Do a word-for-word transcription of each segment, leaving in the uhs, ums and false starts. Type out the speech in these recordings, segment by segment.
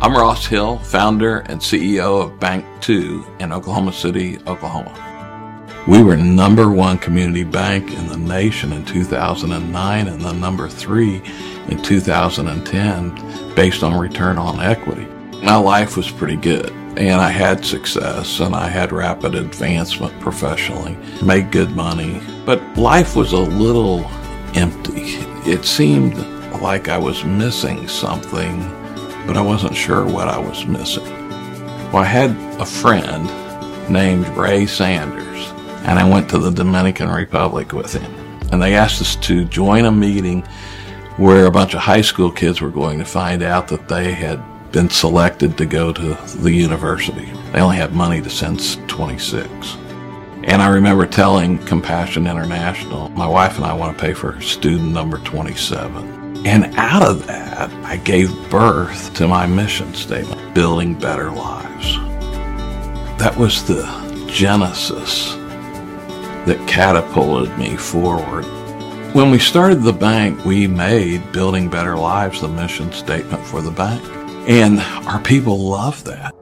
I'm Ross Hill, founder and C E O of Bank two in Oklahoma City, Oklahoma. We were number one community bank in the nation in two thousand nine and the number three in two thousand ten based on return on equity. My life was pretty good, and I had success, and I had rapid advancement professionally, made good money, but life was a little empty. It seemed like I was missing something, but I wasn't sure what I was missing. Well, I had a friend named Ray Sanders, and I went to the Dominican Republic with him. And they asked us to join a meeting where a bunch of high school kids were going to find out that they had been selected to go to the university. They only had money to send twenty-six. And I remember telling Compassion International, my wife and I want to pay for student number twenty-seven. And out of that, I gave birth to my mission statement, Building Better Lives. That was the genesis that catapulted me forward. When we started the bank, we made Building Better Lives the mission statement for the bank. And our people love that.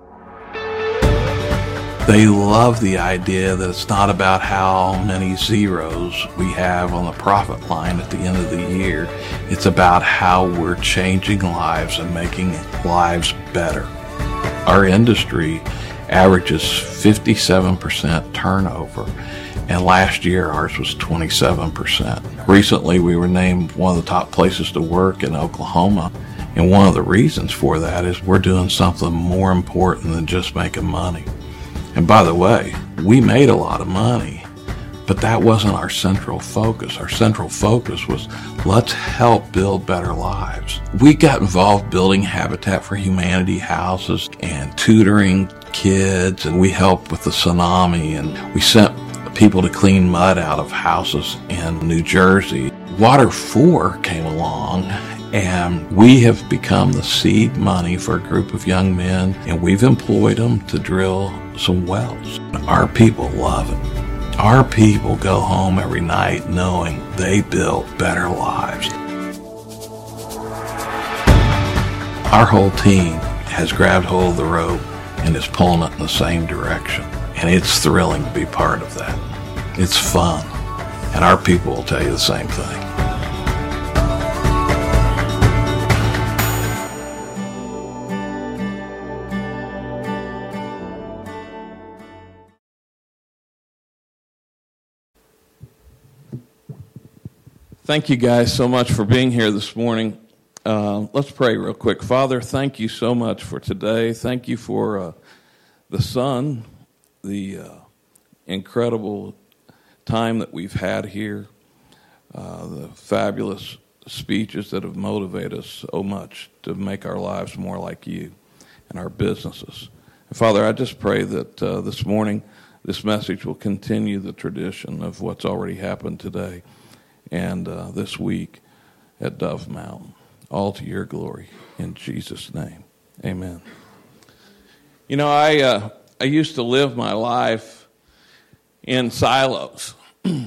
They love the idea that it's not about how many zeros we have on the profit line at the end of the year. It's about how we're changing lives and making lives better. Our industry averages fifty-seven percent turnover, and last year ours was twenty-seven percent. Recently we were named one of the top places to work in Oklahoma, and one of the reasons for that is we're doing something more important than just making money. And by the way, we made a lot of money, but that wasn't our central focus. Our central focus was, let's help build better lives. We got involved building Habitat for Humanity houses and tutoring kids, and we helped with the tsunami, and we sent people to clean mud out of houses in New Jersey. Water four came along, and we have become the seed money for a group of young men, and we've employed them to drill some wells. Our people love it. Our people go home every night knowing they built better lives. Our whole team has grabbed hold of the rope and is pulling it in the same direction, and it's thrilling to be part of that. It's fun, and our people will tell you the same thing. Thank you guys so much for being here this morning. Uh, let's pray real quick. Father, thank you so much for today. Thank you for uh, the sun, the uh, incredible time that we've had here, uh, the fabulous speeches that have motivated us so much to make our lives more like you and our businesses. And Father, I just pray that uh, this morning this message will continue the tradition of what's already happened today and uh, this week at Dove Mountain. All to your glory, in Jesus' name. Amen. You know, I uh, I used to live my life in silos. uh,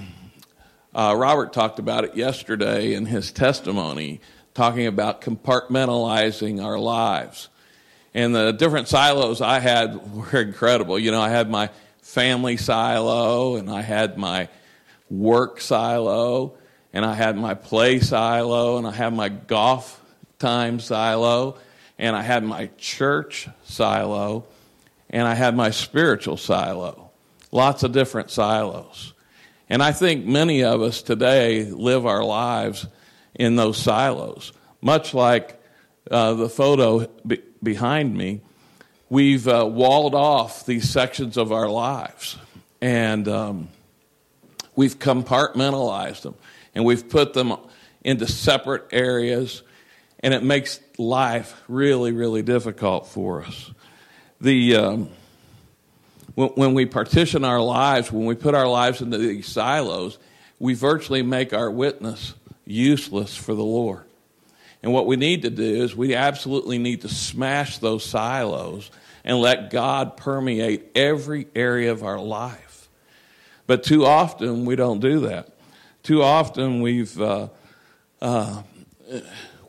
Robert talked about it yesterday in his testimony, talking about compartmentalizing our lives. And the different silos I had were incredible. You know, I had my family silo, and I had my work silo, and I had my play silo, and I had my golf time silo, and I had my church silo, and I had my spiritual silo. Lots of different silos. And I think many of us today live our lives in those silos. Much like uh, the photo be- behind me, we've uh, walled off these sections of our lives, and um, we've compartmentalized them. And we've put them into separate areas, and it makes life really, really difficult for us. The um, when, when we partition our lives, when we put our lives into these silos, we virtually make our witness useless for the Lord. And what we need to do is we absolutely need to smash those silos and let God permeate every area of our life. But too often we don't do that. Too often we've uh, uh,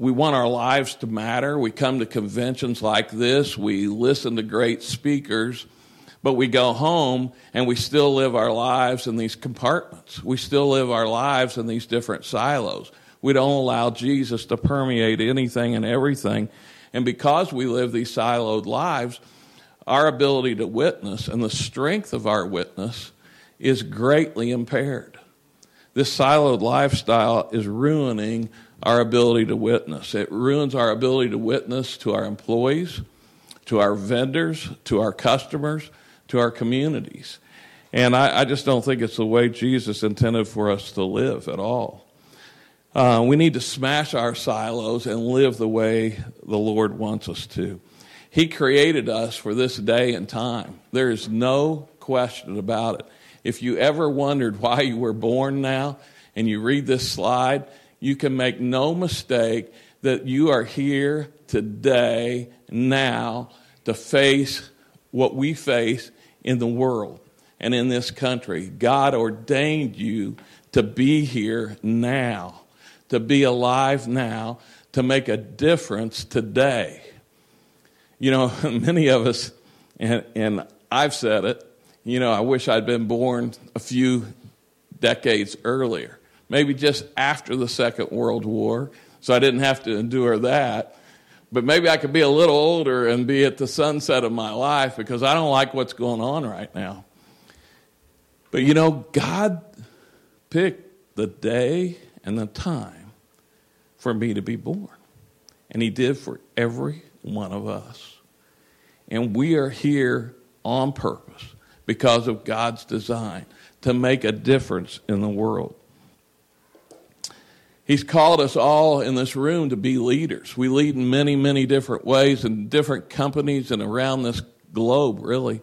we want our lives to matter. We come to conventions like this. We listen to great speakers. But we go home and we still live our lives in these compartments. We still live our lives in these different silos. We don't allow Jesus to permeate anything and everything. And because we live these siloed lives, our ability to witness and the strength of our witness is greatly impaired. This siloed lifestyle is ruining our ability to witness. It ruins our ability to witness to our employees, to our vendors, to our customers, to our communities. And I, I just don't think it's the way Jesus intended for us to live at all. Uh, we need to smash our silos and live the way the Lord wants us to. He created us for this day and time. There is no question about it. If you ever wondered why you were born now and you read this slide, you can make no mistake that you are here today, now, to face what we face in the world and in this country. God ordained you to be here now, to be alive now, to make a difference today. You know, many of us, and, and I've said it, you know, I wish I'd been born a few decades earlier, maybe just after the Second World War, so I didn't have to endure that. But maybe I could be a little older and be at the sunset of my life, because I don't like what's going on right now. But you know, God picked the day and the time for me to be born. And he did for every one of us. And we are here on purpose because of God's design to make a difference in the world. He's called us all in this room to be leaders. We lead in many, many different ways in different companies and around this globe, really.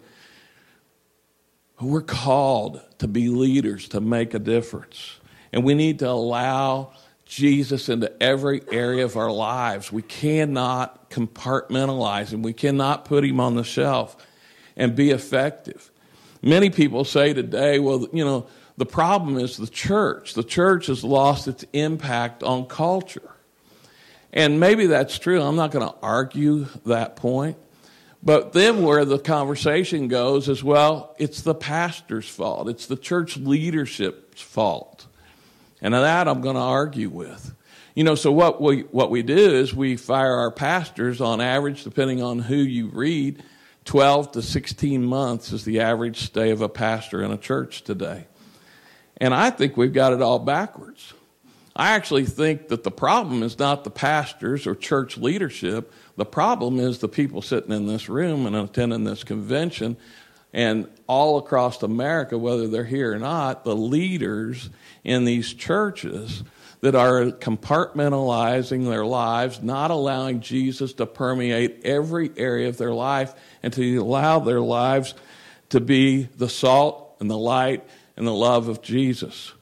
We're called to be leaders, to make a difference. And we need to allow Jesus into every area of our lives. We cannot compartmentalize him. We cannot put him on the shelf and be effective. Many people say today, well, you know, the problem is the church. The church has lost its impact on culture. And maybe that's true. I'm not going to argue that point. But then where the conversation goes is, well, it's the pastor's fault. It's the church leadership's fault. And that I'm going to argue with. You know, so what we what we do is we fire our pastors on average, depending on who you read, twelve to sixteen months is the average stay of a pastor in a church today. And I think we've got it all backwards. I actually think that the problem is not the pastors or church leadership. The problem is the people sitting in this room and attending this convention, and all across America, whether they're here or not, the leaders in these churches that are compartmentalizing their lives, not allowing Jesus to permeate every area of their life, and to allow their lives to be the salt and the light and the love of Jesus.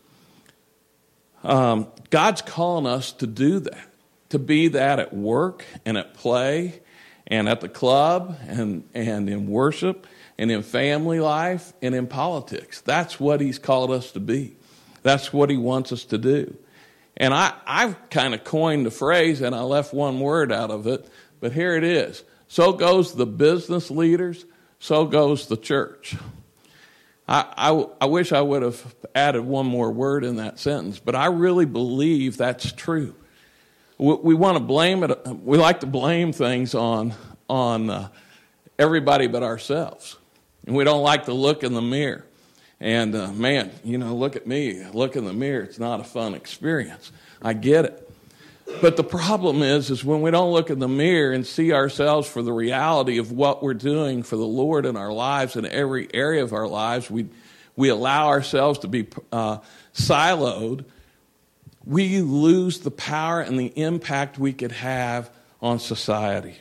Um, God's calling us to do that, to be that at work and at play and at the club and, and in worship and in family life and in politics. That's what he's called us to be. That's what he wants us to do. And I, I've kind of coined the phrase, and I left one word out of it, but here it is. So goes the business leaders, so goes the church. I, I, I wish I would have added one more word in that sentence, but I really believe that's true. We, we want to blame it. We like to blame things on, on uh, everybody but ourselves. And we don't like to look in the mirror. And, uh, man, you know, look at me. Look in the mirror. It's not a fun experience. I get it. But the problem is, is when we don't look in the mirror and see ourselves for the reality of what we're doing for the Lord in our lives, in every area of our lives, we we allow ourselves to be uh, siloed, we lose the power and the impact we could have on society.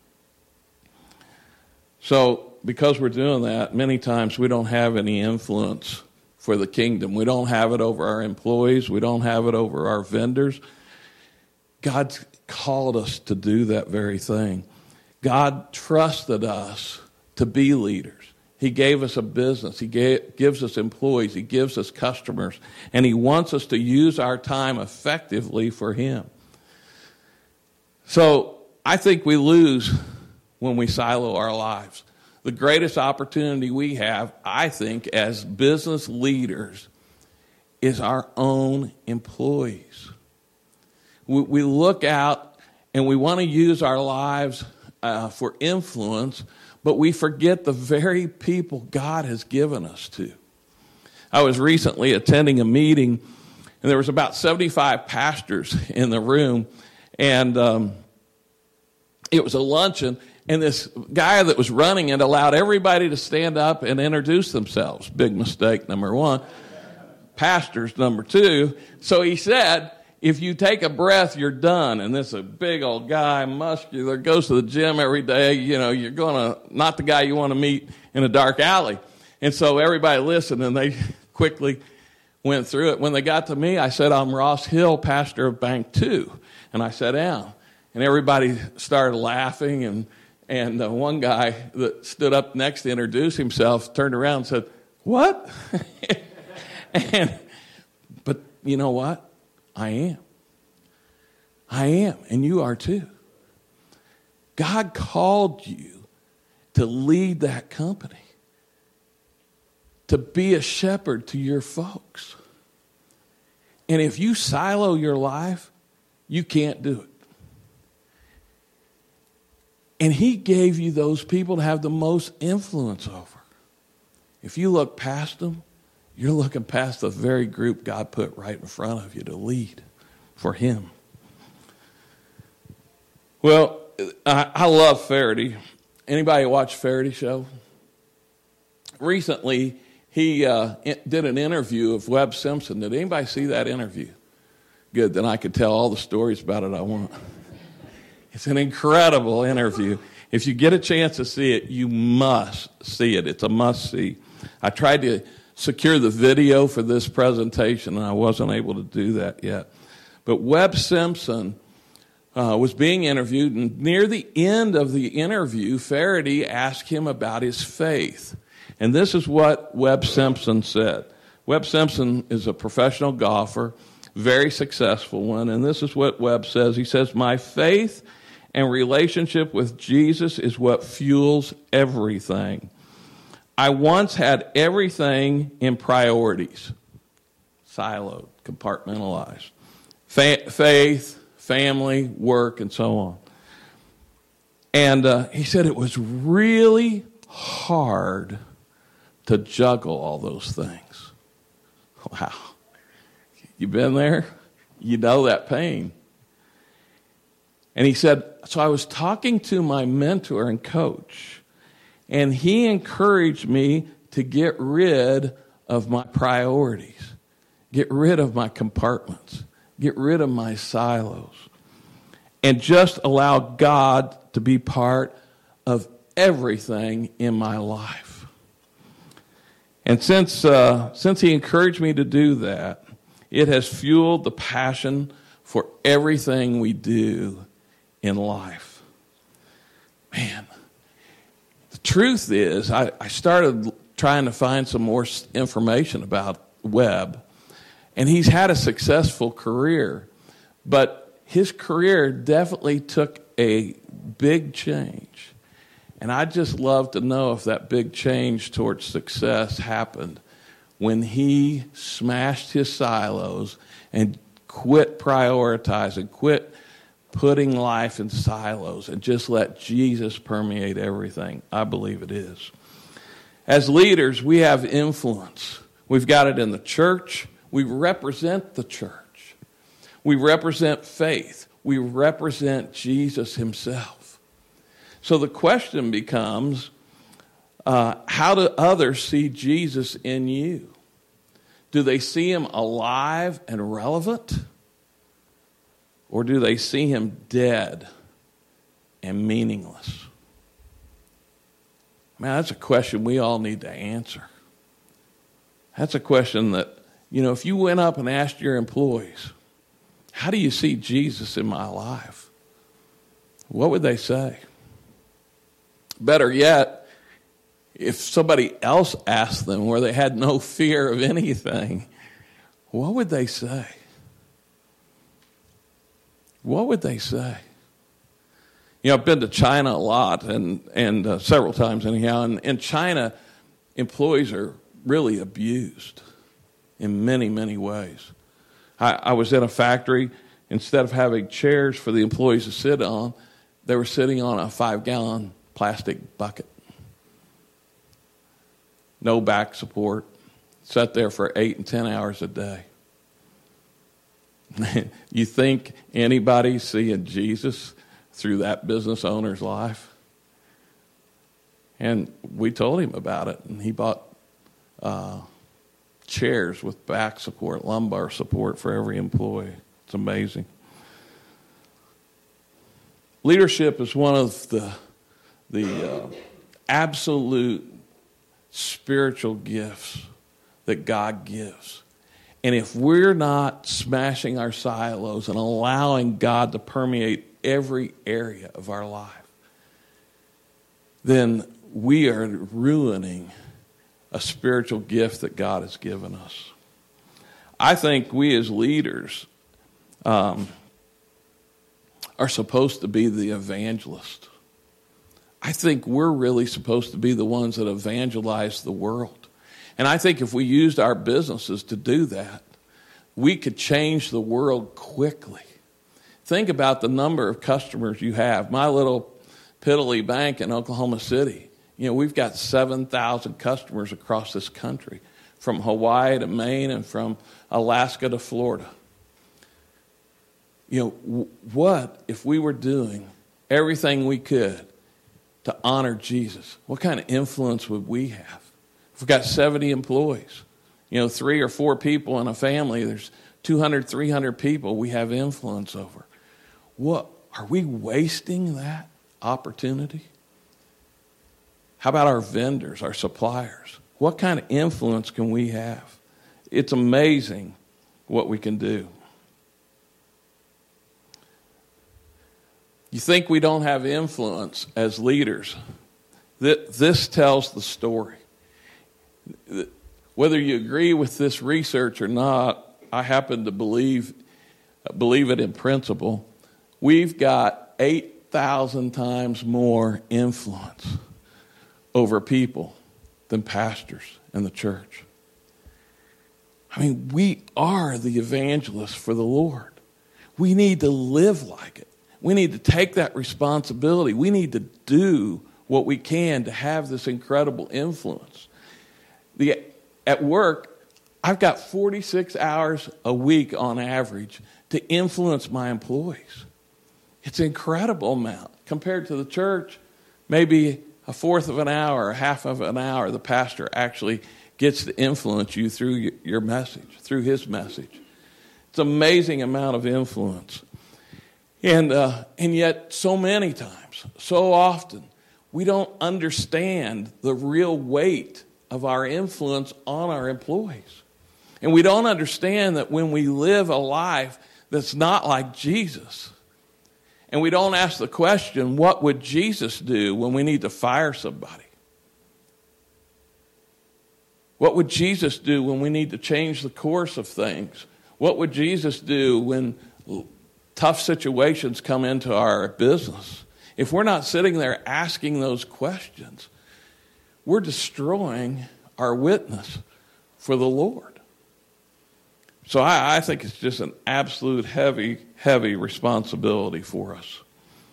So, because we're doing that, many times we don't have any influence for the kingdom. We don't have it over our employees. We don't have it over our vendors. God's called us to do that very thing. God trusted us to be leaders. He gave us a business. He gave, gives us employees. He gives us customers. And he wants us to use our time effectively for him. So I think we lose when we silo our lives. The greatest opportunity we have, I think, as business leaders is our own employees. We, we look out and we want to use our lives uh, for influence, but we forget the very people God has given us to. I was recently attending a meeting, and there was about seventy-five pastors in the room, and um, it was a luncheon, and this guy that was running it allowed everybody to stand up and introduce themselves. Big mistake, number one. Pastors, number two. So he said, if you take a breath, you're done. And this is a big old guy, muscular, goes to the gym every day. You know, you're going to, not the guy you want to meet in a dark alley. And so everybody listened, and they quickly went through it. When they got to me, I said, I'm Ross Hill, pastor of Bank Two. And I sat down. And everybody started laughing. And, and uh, one guy that stood up next to introduce himself turned around and said, what? and, but you know what? I am. I am. And you are too. God called you to lead that company, to be a shepherd to your folks. And if you silo your life, you can't do it. And he gave you those people to have the most influence over. If you look past them, you're looking past the very group God put right in front of you to lead for him. Well, I, I love Faraday. Anybody watch Faraday show? Recently, he uh, did an interview of Webb Simpson. Did anybody see that interview? Good, then I could tell all the stories about it I want. It's an incredible interview. If you get a chance to see it, you must see it. It's a must-see. I tried to secure the video for this presentation, and I wasn't able to do that yet. But Webb Simpson uh, was being interviewed, and near the end of the interview, Faraday asked him about his faith. And this is what Webb Simpson said. Webb Simpson is a professional golfer, very successful one, and this is what Webb says. He says, my faith and relationship with Jesus is what fuels everything. I once had everything in priorities, siloed, compartmentalized. Fa- faith, family, work, and so on. And uh, he said it was really hard to juggle all those things. Wow. You been there? You know that pain. And he said, so I was talking to my mentor and coach, and he encouraged me to get rid of my priorities, get rid of my compartments, get rid of my silos, and just allow God to be part of everything in my life. And since uh, since he encouraged me to do that, it has fueled the passion for everything we do in life. Man, the truth is, I, I started trying to find some more information about Webb, and he's had a successful career, but his career definitely took a big change. And I'd just love to know if that big change towards success happened when he smashed his silos and quit prioritizing, quit putting life in silos, and just let Jesus permeate everything. I believe it is. As leaders, we have influence. We've got it in the church. We represent the church. We represent faith. We represent Jesus himself. So the question becomes, uh, how do others see Jesus in you? Do they see him alive and relevant? Or do they see him dead and meaningless? Man, that's a question we all need to answer. That's a question that, you know, if you went up and asked your employees, how do you see Jesus in my life? What would they say? Better yet, if somebody else asked them where they had no fear of anything, what would they say? What would they say? You know, I've been to China a lot, and, and uh, several times anyhow, and in China, employees are really abused in many, many ways. I, I was in a factory. Instead of having chairs for the employees to sit on, they were sitting on a five-gallon plastic bucket. No back support. Sat there for eight and ten hours a day. You think anybody's seeing Jesus through that business owner's life? And we told him about it, and he bought uh, chairs with back support, lumbar support for every employee. It's amazing. Leadership is one of the, the uh, absolute spiritual gifts that God gives. And if we're not smashing our silos and allowing God to permeate every area of our life, then we are ruining a spiritual gift that God has given us. I think we as leaders um, are supposed to be the evangelist. I think we're really supposed to be the ones that evangelize the world. And I think if we used our businesses to do that, we could change the world quickly. Think about the number of customers you have. My little piddly bank in Oklahoma City, you know, we've got seven thousand customers across this country, from Hawaii to Maine and from Alaska to Florida. You know, what if we were doing everything we could to honor Jesus? What kind of influence would we have? If we've got seventy employees, you know, three or four people in a family, there's two hundred, three hundred people we have influence over. What, are we wasting that opportunity? How about our vendors, our suppliers? What kind of influence can we have? It's amazing what we can do. You think we don't have influence as leaders? This tells the story. Whether you agree with this research or not, I happen to believe believe it in principle. We've got eight thousand times more influence over people than pastors in the church. I mean, we are the evangelists for the Lord. We need to live like it. We need to take that responsibility. We need to do what we can to have this incredible influence. The, at work, I've got forty-six hours a week on average to influence my employees. It's an incredible amount. Compared to the church, maybe a fourth of an hour, or half of an hour, the pastor actually gets to influence you through your message, through his message. It's an amazing amount of influence. And uh, and yet, so many times, so often, we don't understand the real weight of our influence on our employees. And we don't understand that when we live a life that's not like Jesus, and we don't ask the question, what would Jesus do when we need to fire somebody? What would Jesus do when we need to change the course of things? What would Jesus do when tough situations come into our business? If we're not sitting there asking those questions, we're destroying our witness for the Lord. So I, I think it's just an absolute heavy, heavy responsibility for us.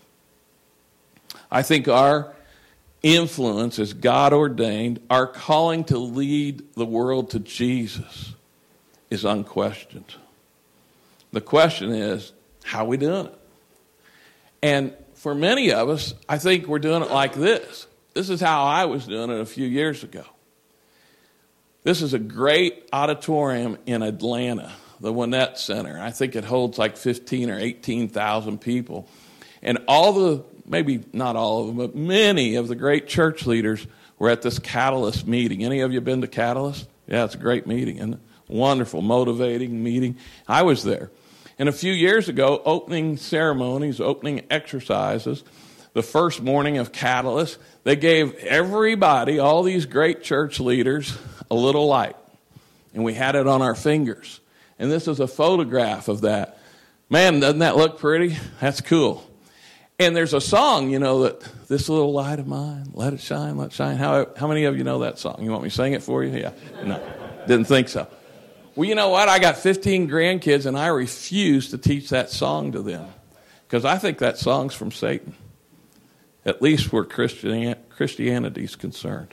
I think our influence is God ordained. Our calling to lead the world to Jesus is unquestioned. The question is, how are we doing it? And for many of us, I think we're doing it like this. This is how I was doing it a few years ago. This is a great auditorium in Atlanta, the Winnett Center. I think it holds like fifteen or eighteen thousand people. And all the, maybe not all of them, but many of the great church leaders were at this Catalyst meeting. Any of you been to Catalyst? Yeah, it's a great meeting, isn't it? Wonderful, motivating meeting. I was there. And a few years ago, opening ceremonies, opening exercises, the first morning of Catalyst, they gave everybody, all these great church leaders, a little light. And we had it on our fingers. And this is a photograph of that. Man, doesn't that look pretty? That's cool. And there's a song, you know, that this little light of mine, let it shine, let it shine. How, how many of you know that song? You want me to sing it for you? Yeah. No, didn't think so. Well, you know what? I got fifteen grandkids, and I refuse to teach that song to them because I think that song's from Satan, at least where Christian, Christianity's concerned.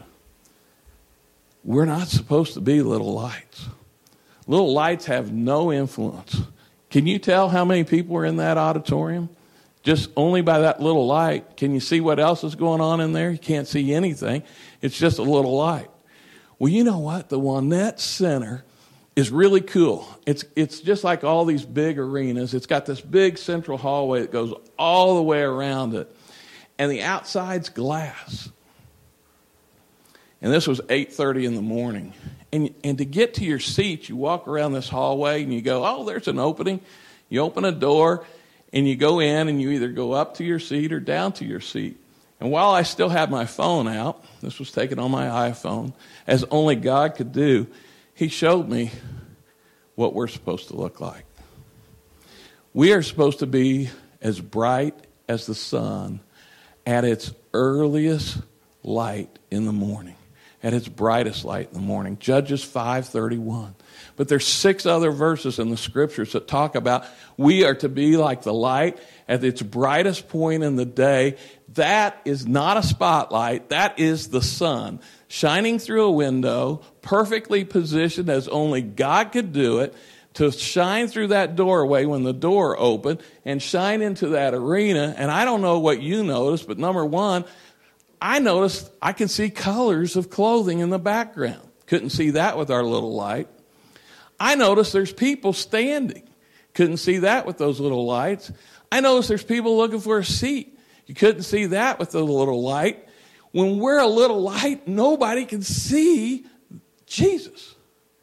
We're not supposed to be little lights. Little lights have no influence. Can you tell how many people are in that auditorium? Just only by that little light. Can you see what else is going on in there? You can't see anything. It's just a little light. Well, you know what? The Wanette Center is really cool. It's it's just like all these big arenas. It's got this big central hallway that goes all the way around it. And the outside's glass. And this was eight thirty in the morning. And, and to get to your seat, you walk around this hallway and you go, oh, there's an opening. You open a door. And you go in and you either go up to your seat or down to your seat. And while I still had my phone out, this was taken on my iPhone, as only God could do, he showed me what we're supposed to look like. We are supposed to be as bright as the sun at its earliest light in the morning, at its brightest light in the morning. Judges five thirty-one. But there's six other verses in the scriptures that talk about we are to be like the light at its brightest point in the day. That is not a spotlight. That is the sun shining through a window, perfectly positioned as only God could do it, to shine through that doorway when the door opened and shine into that arena. And I don't know what you noticed, but number one, I noticed I can see colors of clothing in the background. Couldn't see that with our little light. I noticed there's people standing. Couldn't see that with those little lights. I noticed there's people looking for a seat. You couldn't see that with the little light. When we're a little light, nobody can see Jesus.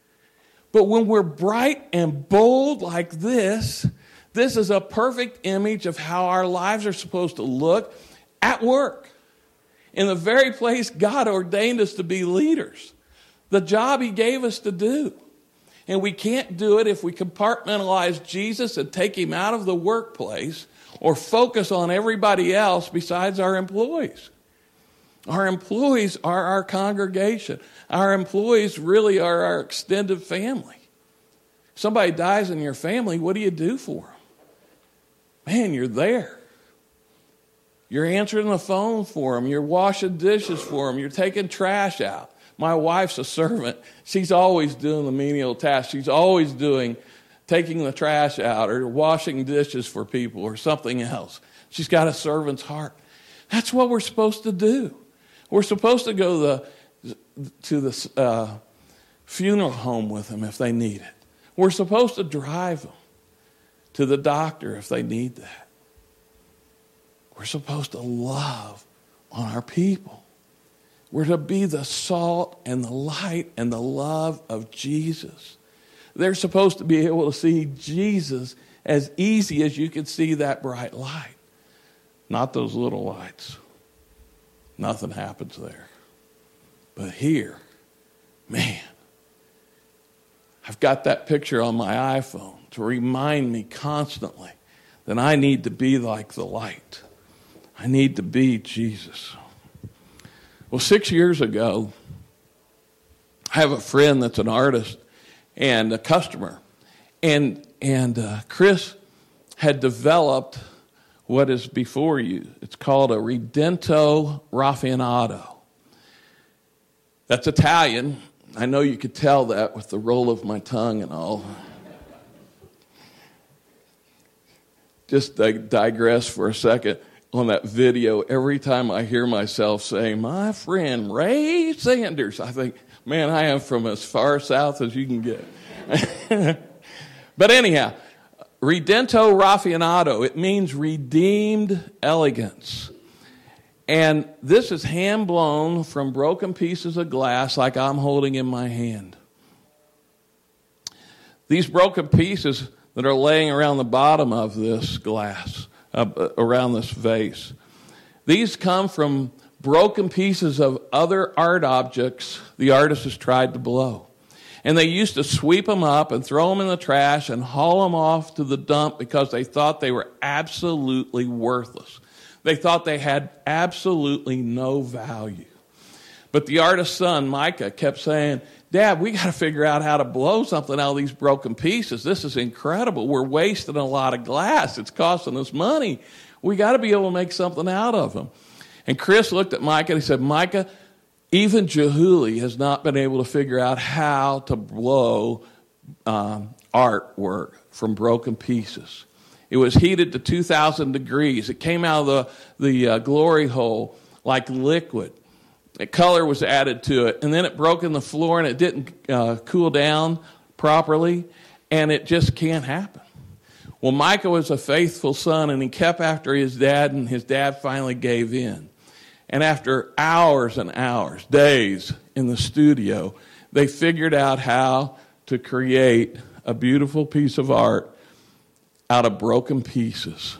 But when we're bright and bold like this, this is a perfect image of how our lives are supposed to look at work. In the very place God ordained us to be leaders. The job he gave us to do. And we can't do it if we compartmentalize Jesus and take him out of the workplace or focus on everybody else besides our employees. Our employees are our congregation. Our employees really are our extended family. Somebody dies in your family, what do you do for them? Man, you're there. You're answering the phone for them. You're washing dishes for them. You're taking trash out. My wife's a servant. She's always doing the menial tasks. She's always doing, taking the trash out or washing dishes for people or something else. She's got a servant's heart. That's what we're supposed to do. We're supposed to go the, to the uh, funeral home with them if they need it. We're supposed to drive them to the doctor if they need that. We're supposed to love on our people. We're to be the salt and the light and the love of Jesus. They're supposed to be able to see Jesus as easy as you can see that bright light. Not those little lights. Nothing happens there. But here, man, I've got that picture on my iPhone to remind me constantly that I need to be like the light. I need to be Jesus. Well, six years ago, I have a friend that's an artist and a customer. And, and uh, Chris had developed what is before you. It's called a Ridento Raffinato. That's Italian. I know you could tell that with the roll of my tongue and all. Just dig- digress for a second. On that video, every time I hear myself saying, my friend Ray Sanders, I think, man, I am from as far south as you can get. But anyhow, Ridento Raffinato, it means redeemed elegance. And this is hand-blown from broken pieces of glass like I'm holding in my hand. These broken pieces that are laying around the bottom of this glass, Uh, around this vase. These come from broken pieces of other art objects the artist has tried to blow. And they used to sweep them up and throw them in the trash and haul them off to the dump because they thought they were absolutely worthless. They thought they had absolutely no value. But the artist's son, Micah, kept saying, Dad, we got to figure out how to blow something out of these broken pieces. This is incredible. We're wasting a lot of glass. It's costing us money. We got to be able to make something out of them. And Chris looked at Micah and he said, Micah, even Jehuli has not been able to figure out how to blow um, artwork from broken pieces. It was heated to two thousand degrees. It came out of the, the uh, glory hole like liquid. The color was added to it, and then it broke in the floor, and it didn't uh, cool down properly, and it just can't happen. Well, Micah was a faithful son, and he kept after his dad, and his dad finally gave in. And after hours and hours, days in the studio, they figured out how to create a beautiful piece of art out of broken pieces.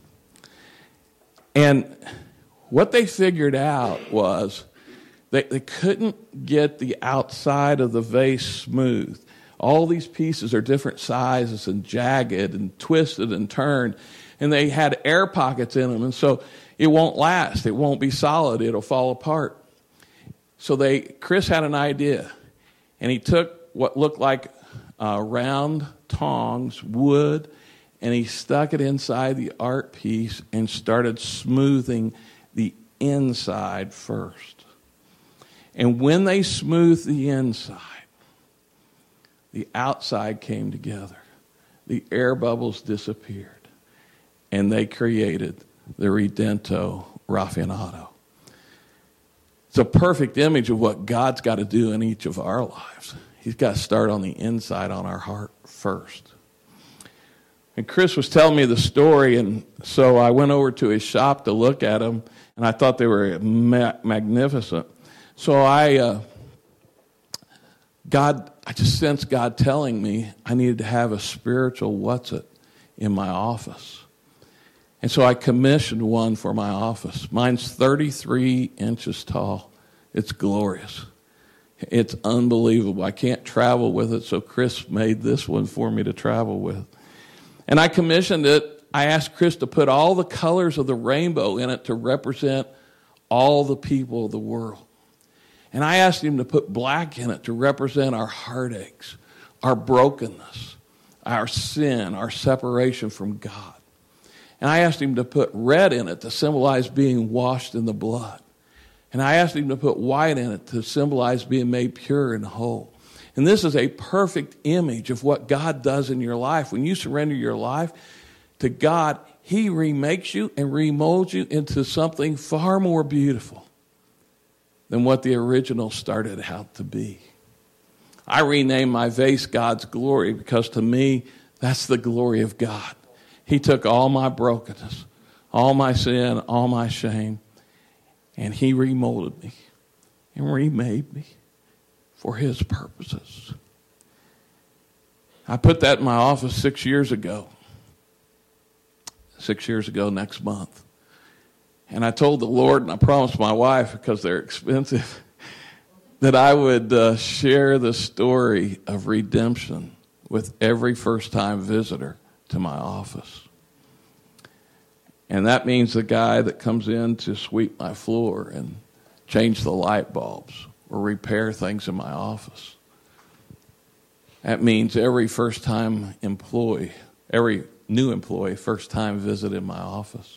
And what they figured out was they, they couldn't get the outside of the vase smooth. All these pieces are different sizes and jagged and twisted and turned, and they had air pockets in them, and so it won't last. It won't be solid. It'll fall apart. So they, Chris had an idea, and he took what looked like uh, round tongs, wood, and he stuck it inside the art piece and started smoothing the inside first. And when they smoothed the inside, the outside came together. The air bubbles disappeared. And they created the Redento Raffinato. It's a perfect image of what God's got to do in each of our lives. He's got to start on the inside, on our heart first. And Chris was telling me the story, and so I went over to his shop to look at them, and I thought they were ma- magnificent. So I, uh, God, I just sensed God telling me I needed to have a spiritual what's-it in my office. And so I commissioned one for my office. Mine's thirty-three inches tall. It's glorious. It's unbelievable. I can't travel with it, so Chris made this one for me to travel with. And I commissioned it. I asked Chris to put all the colors of the rainbow in it to represent all the people of the world. And I asked him to put black in it to represent our heartaches, our brokenness, our sin, our separation from God. And I asked him to put red in it to symbolize being washed in the blood. And I asked him to put white in it to symbolize being made pure and whole. And this is a perfect image of what God does in your life. When you surrender your life to God, He remakes you and remolds you into something far more beautiful than what the original started out to be. I renamed my vase God's Glory because to me, that's the glory of God. He took all my brokenness, all my sin, all my shame, and He remolded me and remade me for His purposes. I put that in my office six years ago. Six years ago next month. And I told the Lord, and I promised my wife, because they're expensive, that I would uh, share the story of redemption with every first-time visitor to my office. And that means the guy that comes in to sweep my floor and change the light bulbs or repair things in my office. That means every first-time employee, every new employee, first-time visit in my office.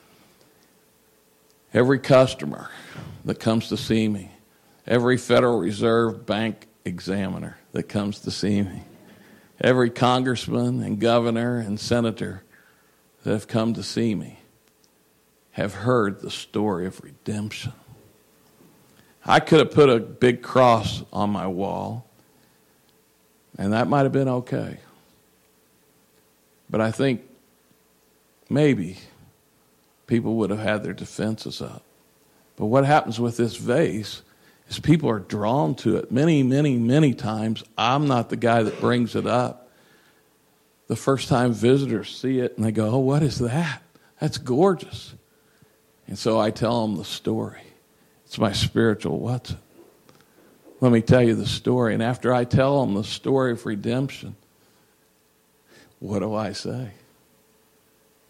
Every customer that comes to see me. Every Federal Reserve Bank examiner that comes to see me. Every congressman and governor and senator that have come to see me have heard the story of redemption. I could have put a big cross on my wall, and that might have been okay. But I think maybe people would have had their defenses up. But what happens with this vase is people are drawn to it. Many, many, many times, I'm not the guy that brings it up. The first-time visitors see it, and they go, oh, what is that? That's gorgeous. And so I tell them the story. It's my spiritual what's it. Let me tell you the story. And after I tell them the story of redemption, what do I say?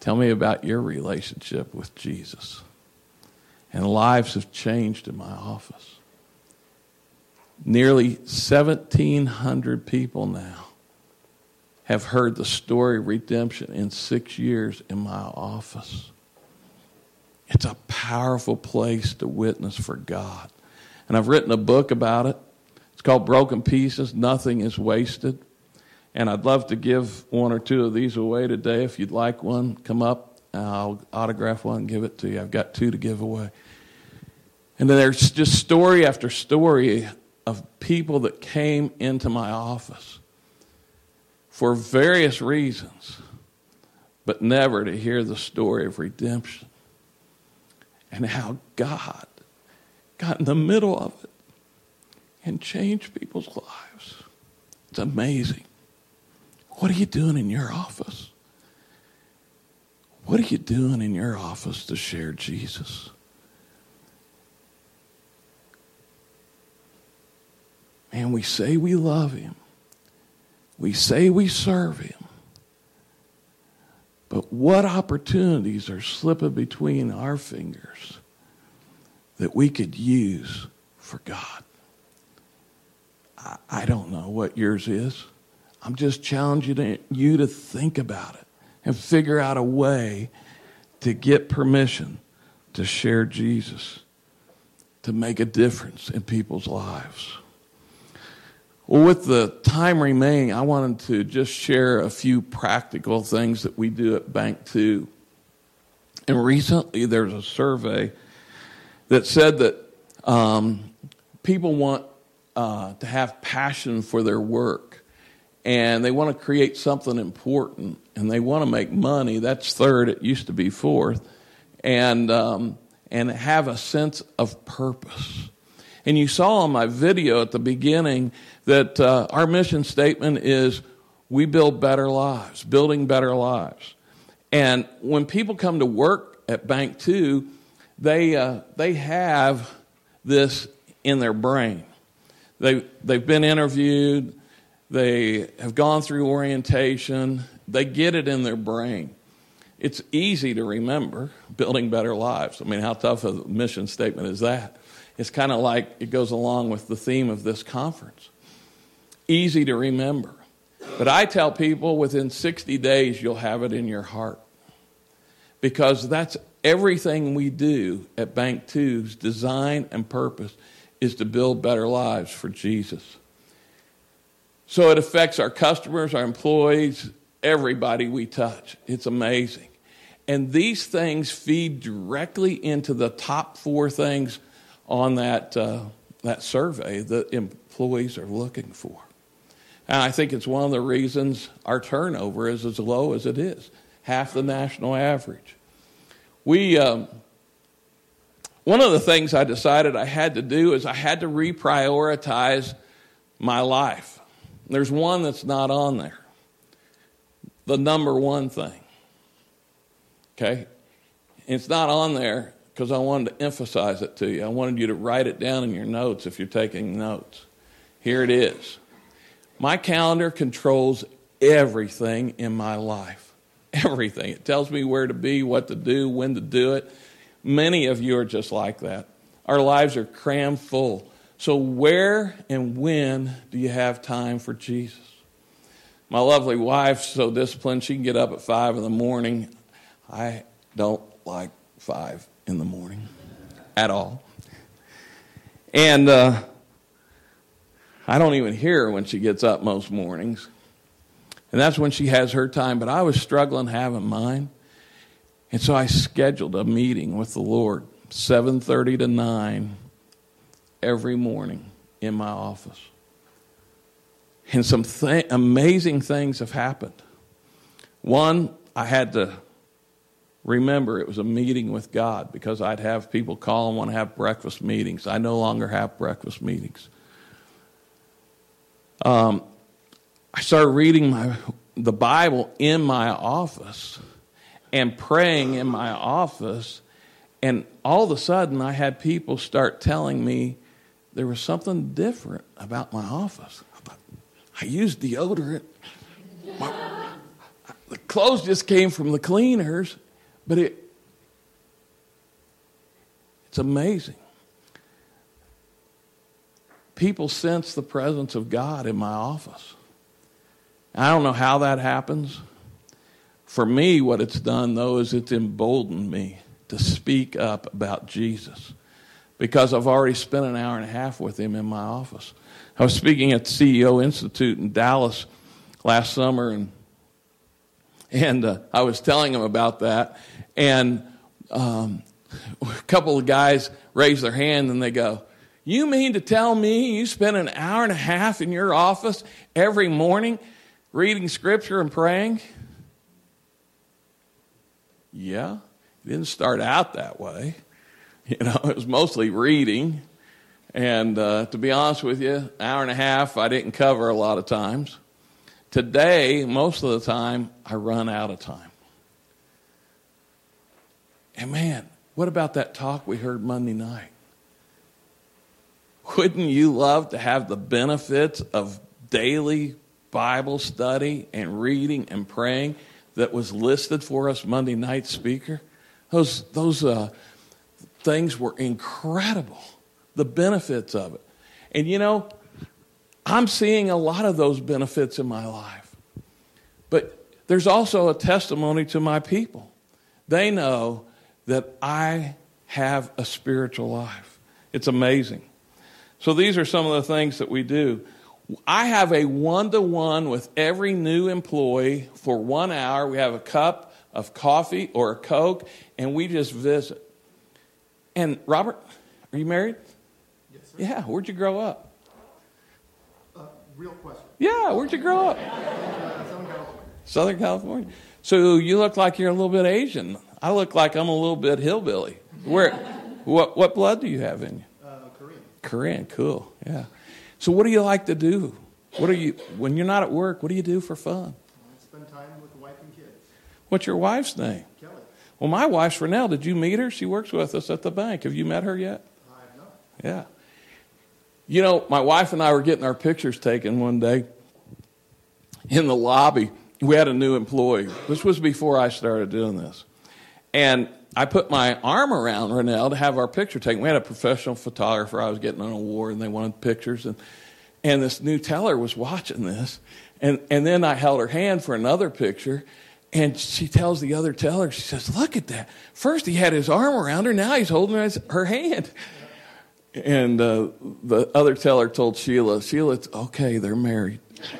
Tell me about your relationship with Jesus. And lives have changed in my office. Nearly seventeen hundred people now have heard the story of redemption in six years in my office. It's a powerful place to witness for God. And I've written a book about it. It's called Broken Pieces, Nothing is Wasted. And I'd love to give one or two of these away today. If you'd like one, come up. I'll autograph one and give it to you. I've got two to give away. And then there's just story after story of people that came into my office for various reasons, but never to hear the story of redemption and how God got in the middle of it and changed people's lives. It's amazing. What are you doing in your office? What are you doing in your office to share Jesus? And we say we love him. We say we serve him. But what opportunities are slipping between our fingers that we could use for God? I, I don't know what yours is. I'm just challenging you to, you to think about it and figure out a way to get permission to share Jesus, to make a difference in people's lives. Well, with the time remaining, I wanted to just share a few practical things that we do at Bank two. And recently there was a survey that said that um, people want uh, to have passion for their work, and they want to create something important, and they want to make money. That's third. It used to be fourth. And, um, and have a sense of purpose. And you saw in my video at the beginning that uh, our mission statement is we build better lives, building better lives. And when people come to work at Bank two, they uh, they have this in their brain. They, they've been interviewed. They have gone through orientation. They get it in their brain. It's easy to remember, building better lives. I mean, how tough a mission statement is that? It's kind of like it goes along with the theme of this conference. Easy to remember. But I tell people within sixty days you'll have it in your heart. Because that's everything we do at Bank two's design and purpose is to build better lives for Jesus. So it affects our customers, our employees, everybody we touch. It's amazing. And these things feed directly into the top four things on that uh, that survey that employees are looking for. And I think it's one of the reasons our turnover is as low as it is, half the national average. We, um, one of the things I decided I had to do is I had to reprioritize my life. There's one that's not on there. The number one thing. Okay? It's not on there because I wanted to emphasize it to you. I wanted you to write it down in your notes if you're taking notes. Here it is. My calendar controls everything in my life. Everything. It tells me where to be, what to do, when to do it. Many of you are just like that. Our lives are crammed full. So where and when do you have time for Jesus? My lovely wife's so disciplined, she can get up at five in the morning. I don't like five in the morning at all. And uh, I don't even hear her when she gets up most mornings. And that's when she has her time. But I was struggling having mine. And so I scheduled a meeting with the Lord, seven thirty to nine every morning in my office. And some th- amazing things have happened. One, I had to remember it was a meeting with God because I'd have people call and want to have breakfast meetings. I no longer have breakfast meetings. Um, I started reading my the Bible in my office and praying in my office, and all of a sudden I had people start telling me there was something different about my office. I thought, I use deodorant. My, the clothes just came from the cleaners, but it it's amazing. People sense the presence of God in my office. I don't know how that happens. For me, what it's done, though, is it's emboldened me to speak up about Jesus because I've already spent an hour and a half with him in my office. I was speaking at the C E O Institute in Dallas last summer, and and uh, I was telling him about that, and um, a couple of guys raised their hand, and they go, "You mean to tell me you spend an hour and a half in your office every morning reading Scripture and praying?" Yeah, it didn't start out that way. You know, it was mostly reading. And uh, to be honest with you, an hour and a half I didn't cover a lot of times. Today, most of the time, I run out of time. And man, what about that talk we heard Monday night? Wouldn't you love to have the benefits of daily Bible study and reading and praying that was listed for us Monday night speaker? Those those uh, things were incredible, the benefits of it. And you know, I'm seeing a lot of those benefits in my life. But there's also a testimony to my people. They know that I have a spiritual life. It's amazing. So these are some of the things that we do. I have a one-to-one with every new employee for one hour. We have a cup of coffee or a Coke, and we just visit. And Robert, are you married? Yes, sir. Yeah, where'd you grow up? Uh, real question. Yeah, where'd you grow up? Uh, Southern California. Southern California. So you look like you're a little bit Asian. I look like I'm a little bit hillbilly. Where, what, what blood do you have in you? Uh, Korean. Korean, cool, yeah. So what do you like to do? What are you, when you're not at work, what do you do for fun? I spend time with the wife and kids. What's your wife's name? Kelly. Well, my wife's Renelle. Did you meet her? She works with us at the bank. Have you met her yet? I have not. Yeah. You know, my wife and I were getting our pictures taken one day in the lobby. We had a new employee. This was before I started doing this. And I put my arm around Renelle to have our picture taken. We had a professional photographer. I was getting an award, and they wanted pictures. And, and this new teller was watching this. And, and then I held her hand for another picture. And she tells the other teller, she says, "Look at that. First he had his arm around her. Now he's holding her, her hand." And uh, the other teller told Sheila, "Sheila, it's okay. They're married."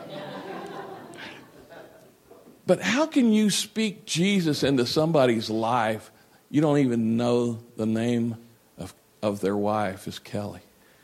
But how can you speak Jesus into somebody's life? You don't even know the name of, of their wife is Kelly.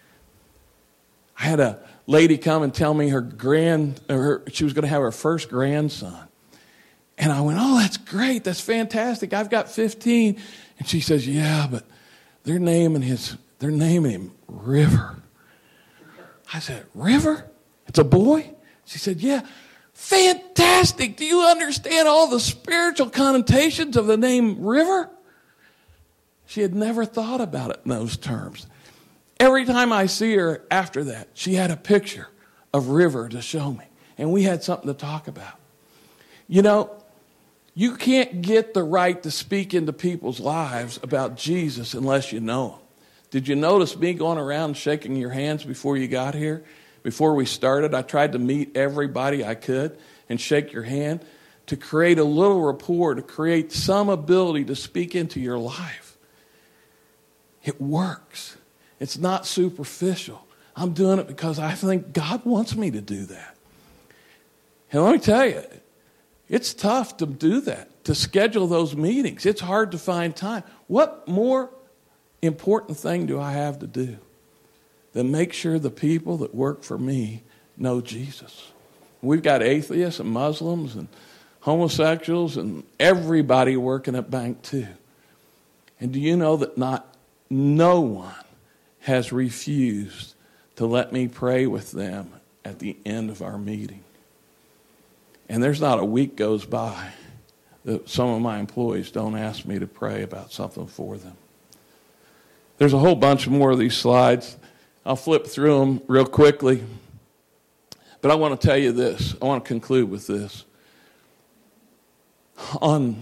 I had a lady come and tell me her grand, her, she was going to have her first grandson. And I went, "Oh, that's great. That's fantastic. I've got fifteen. And she says, "Yeah, but they're naming his, they're naming him River." I said, "River? It's a boy?" She said, "Yeah." Fantastic. Do you understand all the spiritual connotations of the name River? She had never thought about it in those terms. Every time I see her after that, she had a picture of River to show me. And we had something to talk about. You know, you can't get the right to speak into people's lives about Jesus unless you know him. Did you notice me going around shaking your hands before you got here? Before we started, I tried to meet everybody I could and shake your hand to create a little rapport, to create some ability to speak into your life. It works. It's not superficial. I'm doing it because I think God wants me to do that. And let me tell you, it's tough to do that, to schedule those meetings. It's hard to find time. What more important thing do I have to do than make sure the people that work for me know Jesus? We've got atheists and Muslims and homosexuals and everybody working at bank too. And do you know that not no one has refused to let me pray with them at the end of our meeting? And there's not a week goes by that some of my employees don't ask me to pray about something for them. There's a whole bunch more of these slides. I'll flip through them real quickly. But I want to tell you this. I want to conclude with this. On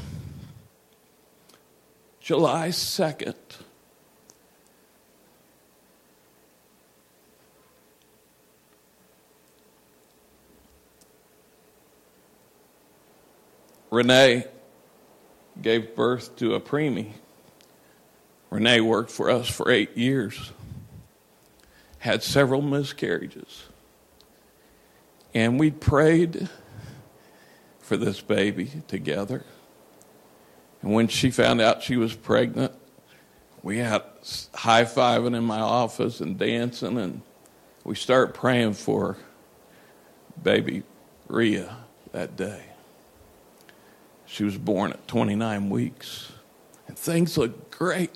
July second, Renee gave birth to a preemie. Renee worked for us for eight years, had several miscarriages, and we prayed for this baby together. And when she found out she was pregnant, we had high-fiving in my office and dancing, and we started praying for baby Rhea that day. She was born at twenty-nine weeks, and things looked great.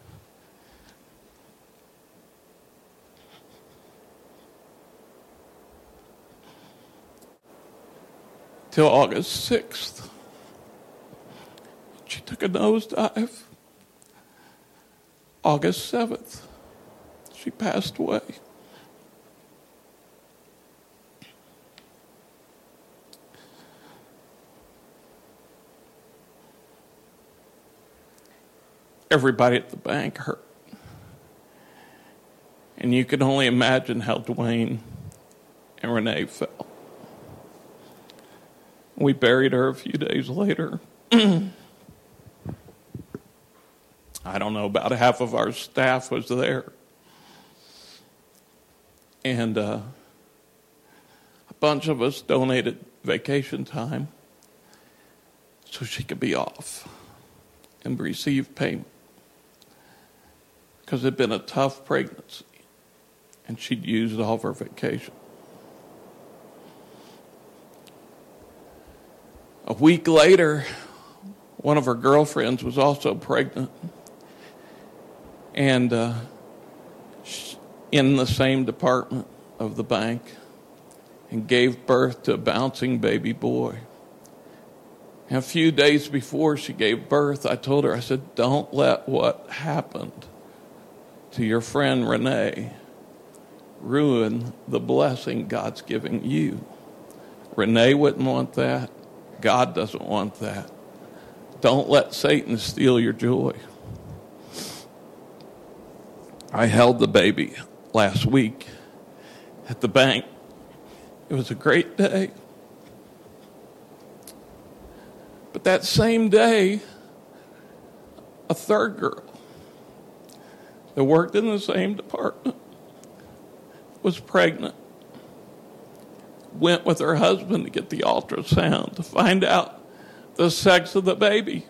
Till August sixth. She took a nosedive. August seventh, she passed away. Everybody at the bank hurt. And you can only imagine how Dwayne and Renee felt. We buried her a few days later. I don't know, about half of our staff was there. And uh, a bunch of us donated vacation time so she could be off and receive payment. Because it had been a tough pregnancy, and she'd used all of her vacation. A week later, one of her girlfriends was also pregnant, and uh, in the same department of the bank, and gave birth to a bouncing baby boy. And a few days before she gave birth, I told her, I said, don't let what happened to your friend Renee ruin the blessing God's giving you. Renee wouldn't want that. God doesn't want that. Don't let Satan steal your joy. I held the baby last week at the bank. It was a great day. But that same day, a third girl that worked in the same department was pregnant. Went with her husband to get the ultrasound to find out the sex of the baby.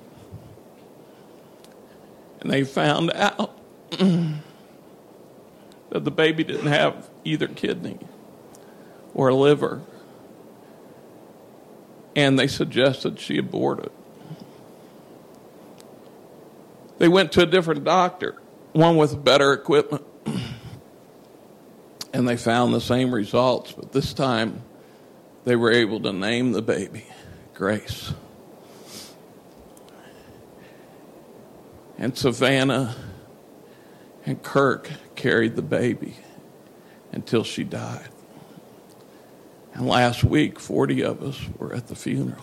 And they found out that the baby didn't have either kidney or liver. And they suggested she abort it. They went to a different doctor, one with better equipment, and they found the same results, but this time they were able to name the baby Grace. And Savannah and Kirk carried the baby until she died. And last week, forty of us were at the funeral.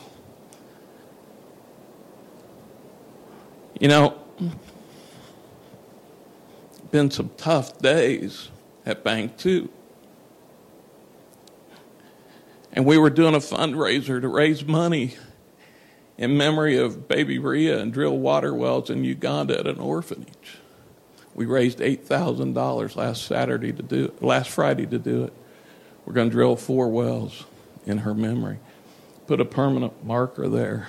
You know, been some tough days at Bank Two. And we were doing a fundraiser to raise money in memory of baby Rhea and drill water wells in Uganda at an orphanage. We raised eight thousand dollars last Saturday to do it, last Friday to do it. We're going to drill four wells in her memory. Put a permanent marker there.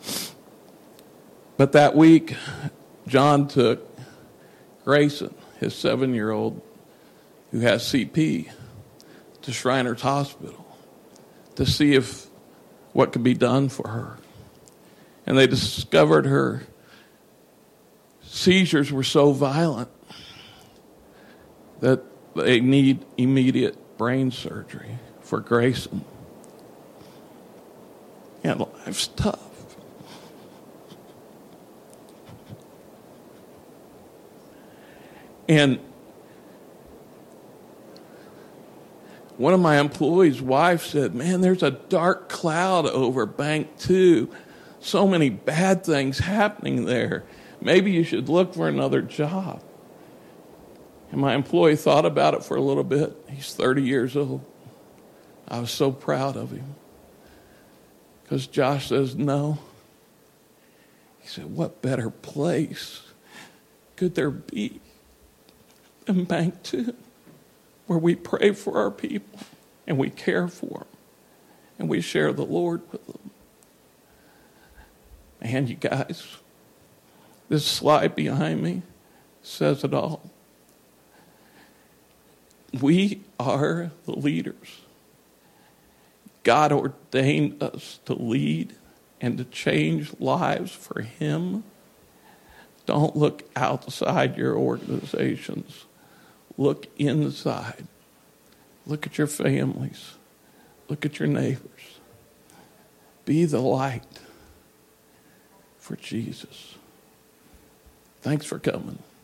But that week, John took Grayson, his seven-year-old, who has C P, to Shriners Hospital to see if what could be done for her. And they discovered her seizures were so violent that they need immediate brain surgery for Grayson. And life's tough. And one of my employees' wife said, man, there's a dark cloud over Bank Two. So many bad things happening there. Maybe you should look for another job. And my employee thought about it for a little bit. He's thirty years old. I was so proud of him. Because Josh says no. He said, what better place could there be than Bank Two, where we pray for our people and we care for them and we share the Lord with them. And you guys, this slide behind me says it all. We are the leaders. God ordained us to lead and to change lives for Him. Don't look outside your organizations. Look inside. Look at your families. Look at your neighbors. Be the light for Jesus. Thanks for coming.